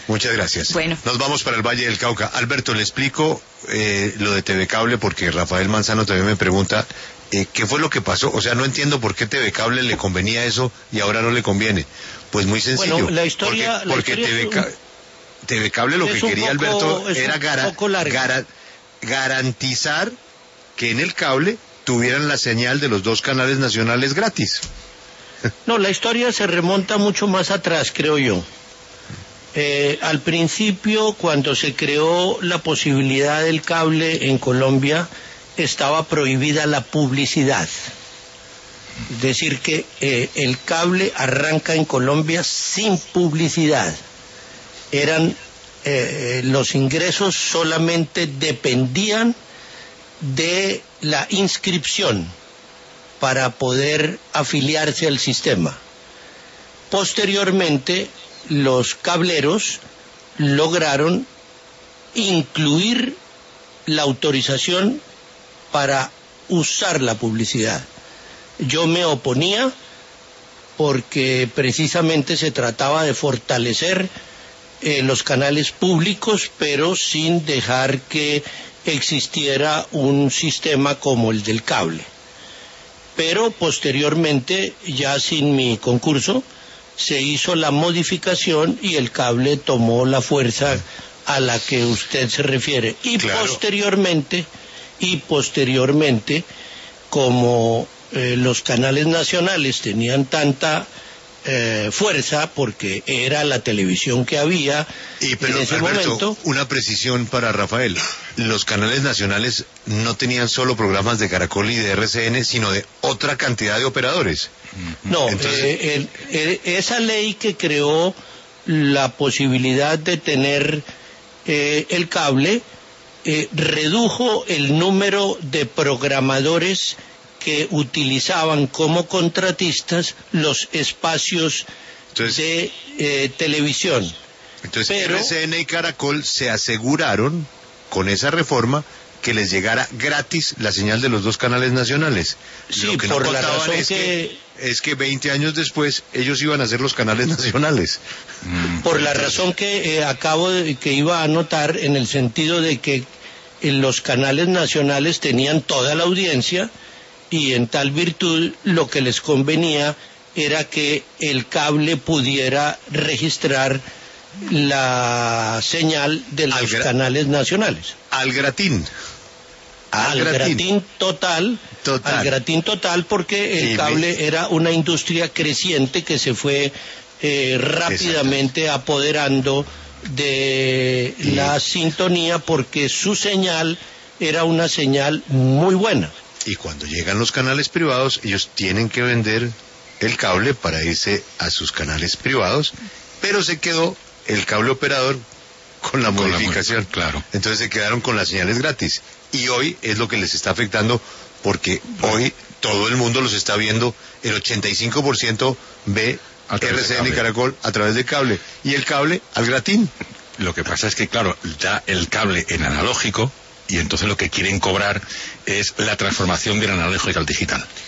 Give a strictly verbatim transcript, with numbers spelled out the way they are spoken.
Muchas gracias. Bueno. Nos vamos para el Valle del Cauca. Alberto, le explico eh, lo de T V Cable porque Rafael Manzano también me pregunta eh, qué fue lo que pasó. O sea, no entiendo por qué T V Cable le convenía eso y ahora no le conviene. Pues muy sencillo. Bueno, la historia... Porque, porque la historia T V Cable, T V Cable lo que quería, poco, Alberto, era gara, gara, garantizar que en el cable tuvieran la señal de los dos canales nacionales gratis. No, la historia se remonta mucho más atrás, creo yo. Eh, al principio, cuando se creó la posibilidad del cable en Colombia, estaba prohibida la publicidad. Es decir, que eh, el cable arranca en Colombia sin publicidad. Eran eh, los ingresos solamente dependían de la inscripción para poder afiliarse al sistema. Posteriormente, los cableros lograron incluir la autorización para usar la publicidad. Yo me oponía porque precisamente se trataba de fortalecer eh, los canales públicos, pero sin dejar que existiera un sistema como el del cable. Pero posteriormente, ya sin mi concurso, se hizo la modificación y el cable tomó la fuerza a la que usted se refiere. Y claro. posteriormente, y posteriormente, como eh, los canales nacionales tenían tanta eh, fuerza, porque era la televisión que había y, pero, en ese Alberto, momento... una precisión para Rafael. Los canales nacionales no tenían solo programas de Caracol y de R C N, sino de otra cantidad de operadores. No, Entonces... eh, el, el, esa ley que creó la posibilidad de tener eh, el cable eh, redujo el número de programadores que utilizaban como contratistas los espacios Entonces, de eh, televisión. Entonces Pero, R C N y Caracol se aseguraron con esa reforma que les llegara gratis la señal de los dos canales nacionales. Sí, Lo que por no la razón es que... que... es que veinte años después ellos iban a ser los canales nacionales. Por la razón que eh, acabo de, que iba a anotar, en el sentido de que eh, los canales nacionales tenían toda la audiencia y en tal virtud lo que les convenía era que el cable pudiera registrar la señal de los canales nacionales. Al gratín. Al, al gratín. gratín total, total, al gratín total, porque el sí, cable me... era una industria creciente que se fue eh, rápidamente apoderando de y... la sintonía, porque su señal era una señal muy buena. Y cuando llegan los canales privados, ellos tienen que vender el cable para irse a sus canales privados, pero se quedó el cable operador con la con modificación. La, claro. Entonces se quedaron con las señales gratis. Y hoy es lo que les está afectando, porque hoy todo el mundo los está viendo, el ochenta y cinco por ciento ve R C N y Caracol a través de cable, y el cable al gratín. Lo que pasa es que, claro, da el cable en analógico, y entonces lo que quieren cobrar es la transformación del analógico al digital.